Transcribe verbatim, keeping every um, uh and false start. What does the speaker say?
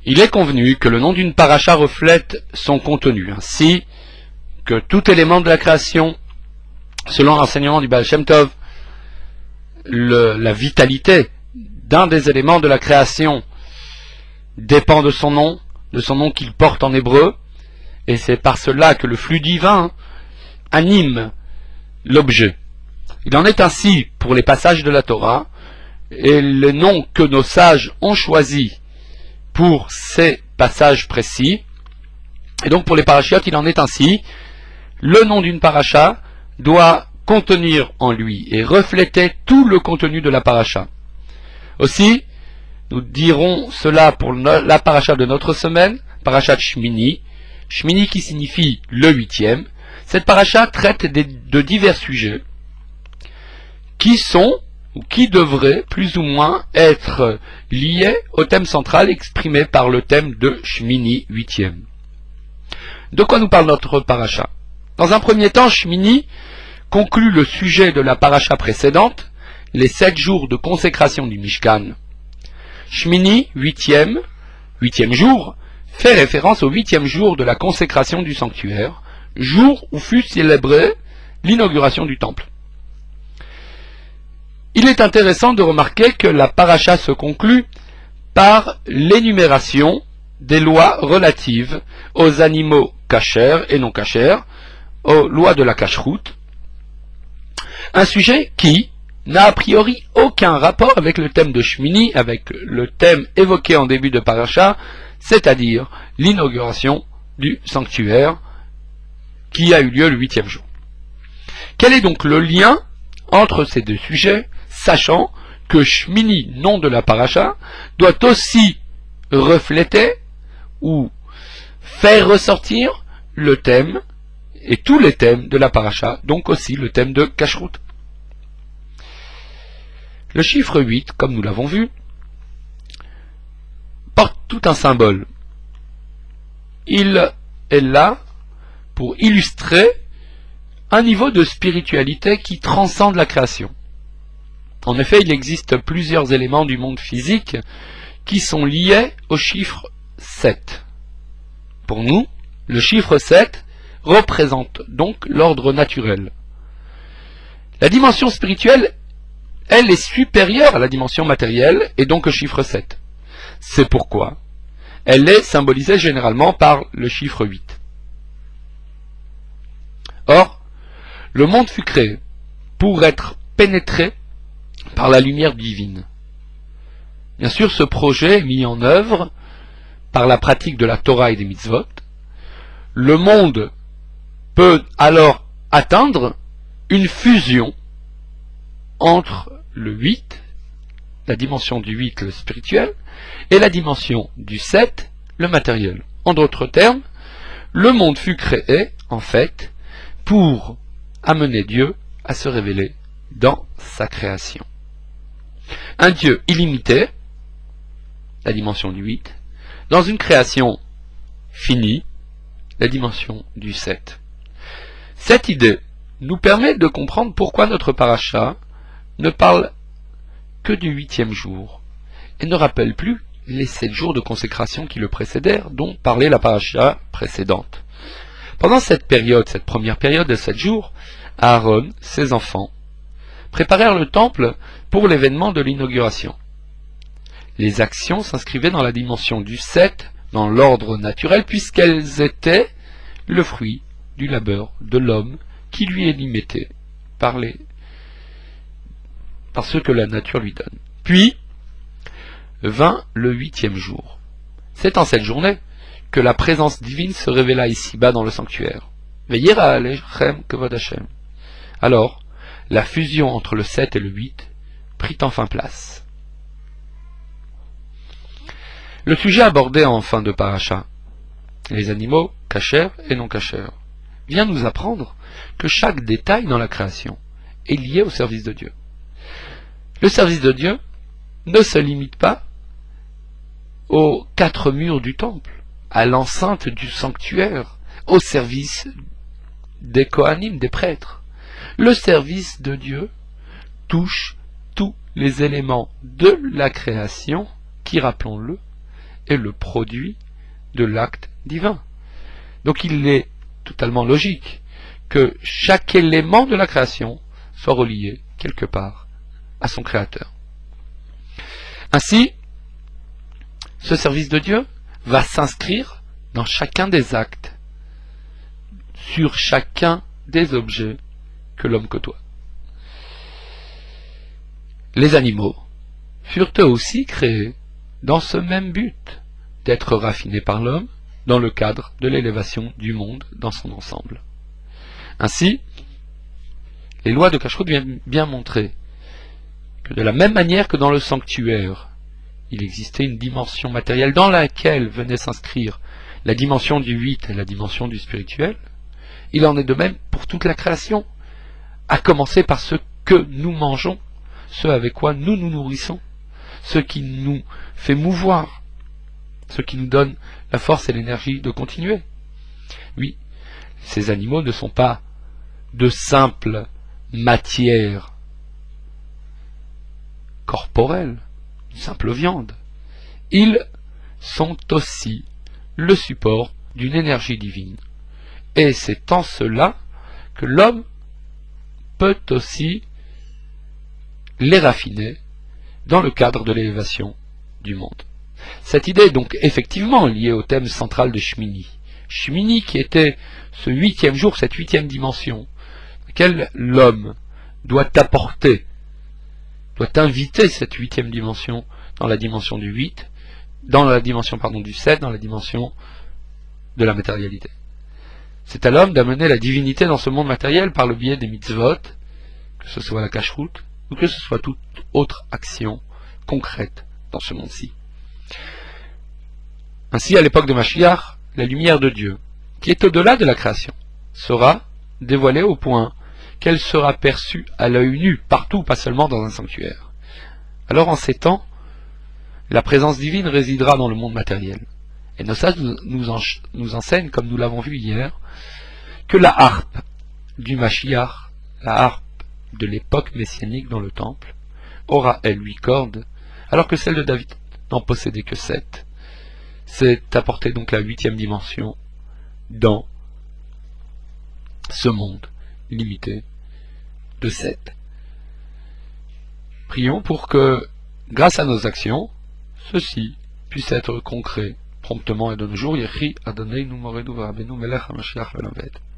Il est convenu que le nom d'une paracha reflète son contenu, ainsi que tout élément de la création, selon l'enseignement du Baal Shem Tov, le, la vitalité d'un des éléments de la création dépend de son nom, de son nom qu'il porte en hébreu, et c'est par cela que le flux divin anime l'objet. Il en est ainsi pour les passages de la Torah, et les noms que nos sages ont choisis pour ces passages précis. Et donc pour les parachiotes, il en est ainsi. Le nom d'une paracha doit contenir en lui et refléter tout le contenu de la paracha. Aussi, nous dirons cela pour la paracha de notre semaine, parachat Shmini, Shmini qui signifie le huitième. Cette paracha traite de divers sujets qui sont ou qui devraient plus ou moins être liés au thème central exprimé par le thème de Shmini, huitième. De quoi nous parle notre paracha? Dans un premier temps, Shmini conclut le sujet de la paracha précédente, les sept jours de consécration du Mishkan. Shmini, huitième, huitième jour, fait référence au huitième jour de la consécration du sanctuaire, jour où fut célébrée l'inauguration du temple. Il est intéressant de remarquer que la paracha se conclut par l'énumération des lois relatives aux animaux cachers et non cachers, aux lois de la cacheroute, un sujet qui n'a a priori aucun rapport avec le thème de Shmini, avec le thème évoqué en début de paracha, c'est-à-dire l'inauguration du sanctuaire qui a eu lieu le huitième jour. Quel est donc le lien entre ces deux sujets, sachant que Shmini, nom de la paracha, doit aussi refléter ou faire ressortir le thème et tous les thèmes de la paracha, donc aussi le thème de Kashrut. Le chiffre huit, comme nous l'avons vu, porte tout un symbole. Il est là pour illustrer un niveau de spiritualité qui transcende la création. En effet, il existe plusieurs éléments du monde physique qui sont liés au chiffre sept. Pour nous, le chiffre sept représente donc l'ordre naturel. La dimension spirituelle, elle, est supérieure à la dimension matérielle et donc au chiffre sept. C'est pourquoi elle est symbolisée généralement par le chiffre huit. Or, le monde fut créé pour être pénétré par la lumière divine. Bien sûr, ce projet est mis en œuvre par la pratique de la Torah et des mitzvot. Le monde peut alors atteindre une fusion entre le huit, la dimension du huit, le spirituel, et la dimension du sept, le matériel. En d'autres termes, le monde fut créé, en fait, pour amener Dieu à se révéler dans sa création. Un Dieu illimité, la dimension du huit, dans une création finie, la dimension du sept. Cette idée nous permet de comprendre pourquoi notre paracha ne parle que du huitième jour et ne rappelle plus les sept jours de consécration qui le précédèrent, dont parlait la paracha précédente. Pendant cette période, cette première période de sept jours, Aaron, ses enfants, préparèrent le temple pour l'événement de l'inauguration. Les actions s'inscrivaient dans la dimension du sept, dans l'ordre naturel, puisqu'elles étaient le fruit du labeur de l'homme qui lui est limité par, les, par ce que la nature lui donne. Puis vint le huitième jour. C'est en cette journée que la présence divine se révéla ici-bas dans le sanctuaire. Veyira alechem kavod Hashem. Alors, la fusion entre le sept et le huit prit enfin place. Le sujet abordé en fin de paracha, les animaux cachers et non cachers, vient nous apprendre que chaque détail dans la création est lié au service de Dieu. Le service de Dieu ne se limite pas aux quatre murs du temple, à l'enceinte du sanctuaire, au service des Kohanim, des prêtres. Le service de Dieu touche tous les éléments de la création qui, rappelons-le, est le produit de l'acte divin. Donc il est totalement logique que chaque élément de la création soit relié quelque part à son créateur. Ainsi, ce service de Dieu va s'inscrire dans chacun des actes, sur chacun des objets que l'homme côtoie. Les animaux furent eux aussi créés dans ce même but, d'être raffinés par l'homme dans le cadre de l'élévation du monde dans son ensemble. Ainsi, les lois de Kashrut viennent bien montrer que de la même manière que dans le sanctuaire, il existait une dimension matérielle dans laquelle venait s'inscrire la dimension du huit et la dimension du spirituel, il en est de même pour toute la création, à commencer par ce que nous mangeons, ce avec quoi nous nous nourrissons, ce qui nous fait mouvoir, ce qui nous donne la force et l'énergie de continuer. Oui, ces animaux ne sont pas de simple matière corporelle, de simple viande. Ils sont aussi le support d'une énergie divine. Et c'est en cela que l'homme peut aussi les raffiner dans le cadre de l'élévation du monde. Cette idée est donc effectivement liée au thème central de Shmini. Shmini qui était ce huitième jour, cette huitième dimension, laquelle l'homme doit apporter, doit inviter cette huitième dimension dans la dimension du huit, dans la dimension pardon, du sept, dans la dimension de la matérialité. C'est à l'homme d'amener la divinité dans ce monde matériel par le biais des mitzvot, que ce soit la kashrut, ou que ce soit toute autre action concrète dans ce monde-ci. Ainsi, à l'époque de Mashiach, la lumière de Dieu, qui est au-delà de la création, sera dévoilée au point qu'elle sera perçue à l'œil nu, partout, pas seulement dans un sanctuaire. Alors en ces temps, la présence divine résidera dans le monde matériel. Et nos sages nous, en, nous enseignent, comme nous l'avons vu hier, que la harpe du Mashiach, la harpe de l'époque messianique dans le temple, aura elle huit cordes, alors que celle de David n'en possédait que sept. C'est apporter donc la huitième dimension dans ce monde limité de sept. Prions pour que, grâce à nos actions, ceci puisse être concret promptement et de nos jours. Yechi Adonai nu moredu v'Rabbeinu melech HaMashiach v'Lamed.